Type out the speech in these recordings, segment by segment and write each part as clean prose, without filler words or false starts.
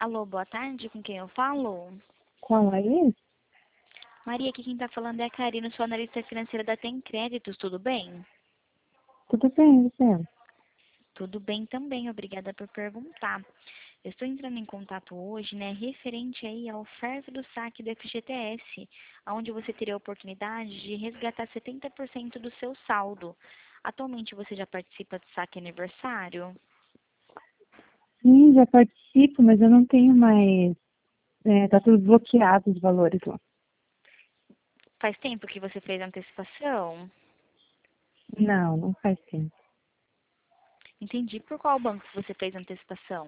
Alô, boa tarde, com quem eu falo? Com a Laís? Maria, aqui quem tá falando é a Karina, sou analista financeira da Tem Créditos, tudo bem? Tudo bem, você? Tudo bem também, obrigada por perguntar. Eu estou entrando em contato hoje, né, referente aí à oferta do saque do FGTS, onde você teria a oportunidade de resgatar 70% do seu saldo. Atualmente você já participa do saque aniversário? Sim, já participo, mas eu não tenho mais. Tá tudo bloqueado os valores lá. Faz tempo que você fez a antecipação? Não, não faz tempo. Entendi. Por qual banco que você fez a antecipação?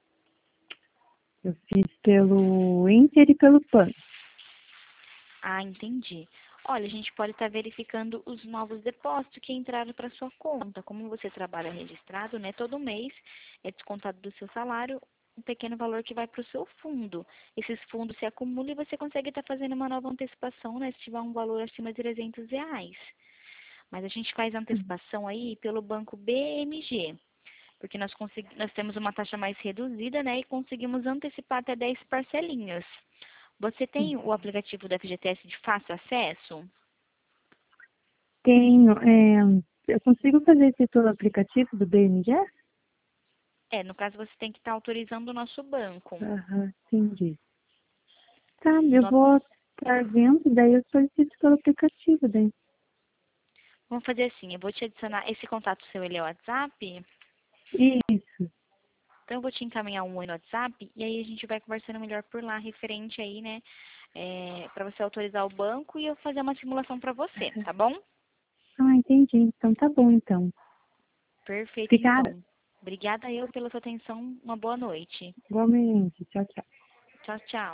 Eu fiz pelo Inter e pelo PAN. Ah, entendi. Olha, a gente pode estar verificando os novos depósitos que entraram para sua conta. Como você trabalha registrado, né? Todo mês é descontado do seu salário um pequeno valor que vai para o seu fundo. Esses fundos se acumulam e você consegue estar fazendo uma nova antecipação, né? Se tiver um valor acima de R$ 300. Mas a gente faz a antecipação aí pelo banco BMG, porque nós temos uma taxa mais reduzida, né? E conseguimos antecipar até 10 parcelinhas. Você tem o aplicativo da FGTS de fácil acesso? Tenho. Eu consigo fazer isso pelo aplicativo do BMG? É, no caso você tem que estar autorizando o nosso banco. Aham, entendi. Tá, eu No- vou estar vendo, daí eu solicito pelo aplicativo, daí. Vamos fazer assim, eu vou te adicionar, esse contato seu, ele é o WhatsApp? Isso. Então eu vou te encaminhar um oi no WhatsApp e aí a gente vai conversando melhor por lá, referente aí, né, para você autorizar o banco e eu fazer uma simulação para você, tá bom? Ah, entendi. Então tá bom, então. Perfeito, Obrigada. então. Obrigada eu pela sua atenção, uma boa noite. Igualmente. Tchau, tchau. Tchau, tchau.